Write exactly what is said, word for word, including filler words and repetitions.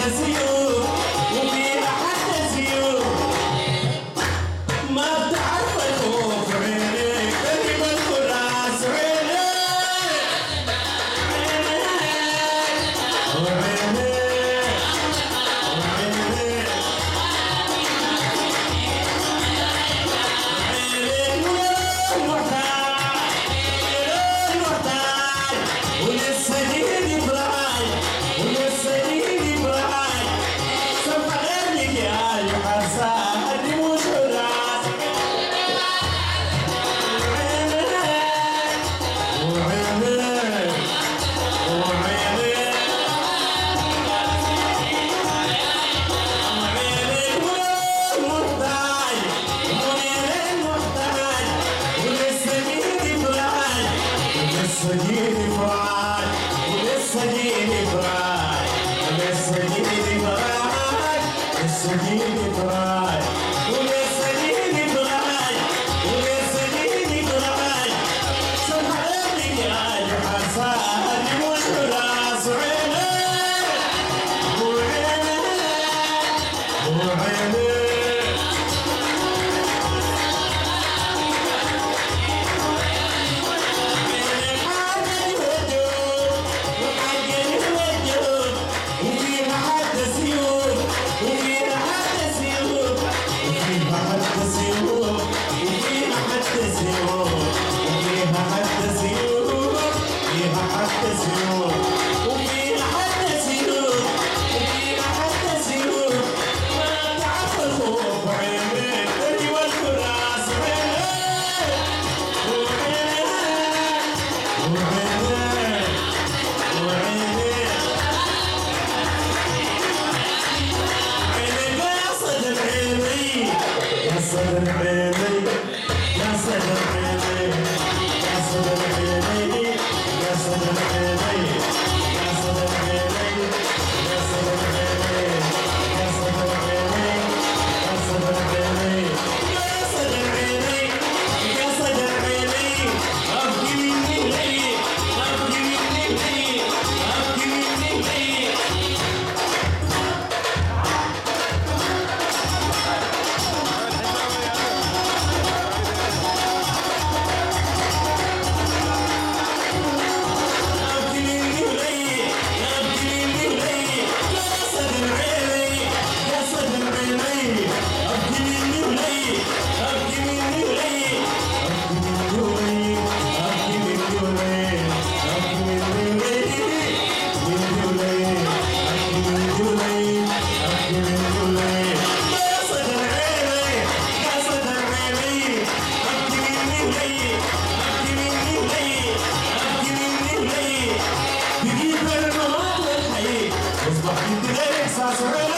سيوف وفيها حتى سيوف ما بتعرف الخوف عينيك تجيب الكراس عينيك وعينيك جيني فراي ولسه جيني فراي ولسه جيني فراي لسه جيني فراي ولسه جيني فراي ولسه جيني فراي سبحانك يا حسن مش راس عينيك وعينيك وعينيك صدر عيني يا صدر عيني يا صدر عيني يا صدر عيني يا صدر عيني يا صدر عيني يا صدر عيني يا صدر عيني يا صدر عيني يا صدر عيني ابكي مني لي ابكي مني لي ابكي مني لي اصبح في احساس